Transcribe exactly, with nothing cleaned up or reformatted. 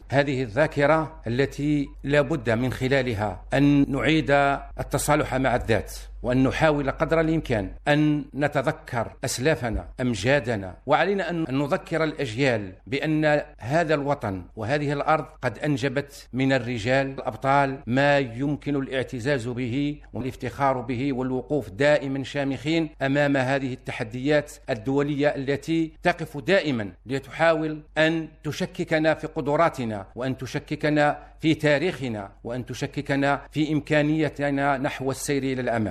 هذه الذاكرة التي لا بد من خلالها أن نعيد التصالح مع الذات، وأن نحاول قدر الإمكان أن نتذكر أسلافنا أمجادنا، وعلينا أن نذكر الأجيال بأن هذا الوطن وهذه الأرض قد أنجبت من الرجال الأبطال ما يمكن الاعتزاز به والافتخار به والوقوف دائما شامخين أمام هذه التحديات الدولية التي تقف دائما لتحاول أن تشككنا في قدراتنا، وأن تشككنا في تاريخنا، وأن تشككنا في إمكانيتنا نحو السير إلى الأمام.